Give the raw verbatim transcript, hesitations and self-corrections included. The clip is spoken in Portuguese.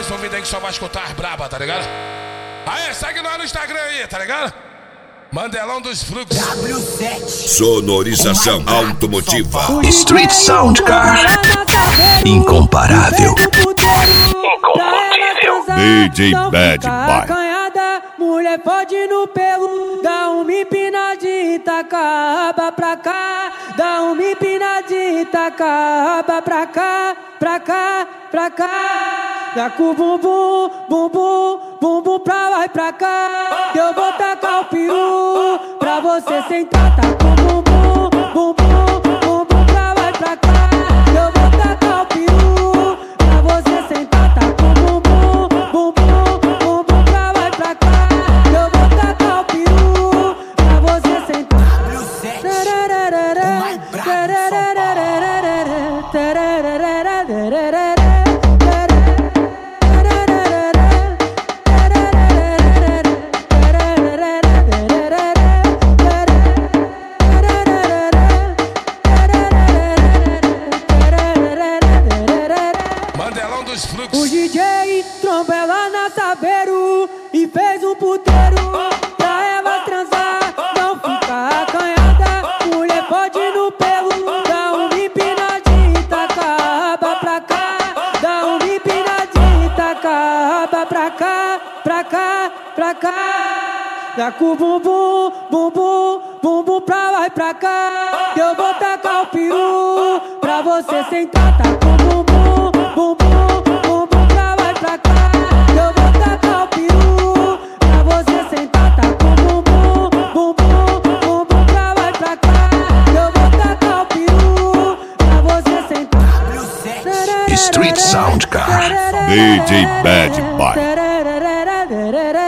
mais ouvida aí que só vai escutar braba, tá ligado? Aê, segue nós no Instagram aí, tá ligado? Mandelão dos Fluxos. W sete. Sonorização automotiva. Street Sound Car. Incomparável. Inconfundível. D J Bad Boy. Mulher pode ir no pelo, dá uma empinadinha, taca a aba pra cá. Dá uma empinadinha, taca a aba pra cá, pra cá, pra cá. Dá com o bumbum, bumbum, bumbum pra lá e pra cá. Que eu vou tacar o peru pra você sentar. Tá com o bumbum, bumbum, bumbum pra lá e pra cá. Que eu vou tacar o peru pra você sentar. Tá com o bumbum, bumbum, bumbum pra lá e pra cá. Que eu vou tacar o peru pra você sentar. W sete. O mais brabo de São Mandelão dos Fluxos. O D J trombou ela na Saveiro e fez um puteiro pra ela transar, não fica acanhada. Mulher pode ir no pelo, dá uma empinadinha, taca a aba pra cá. Dá uma empinadinha, taca a aba pra cá, pra cá, pra cá. Dá com o bumbum, bumbum, bumbum pra lá e pra cá. Que eu vou tacar o peru pra você sentar. Tá com o bumbum, bumbum, bumbum pra lá e pra cá. Que eu vou tacar o peru pra você sentar. Tá com o bumbum, bumbum, bumbum pra lá e pra cá. Que eu vou tacar o peru pra você sentar. W sete. Street Sound Car. D J Bad Boy.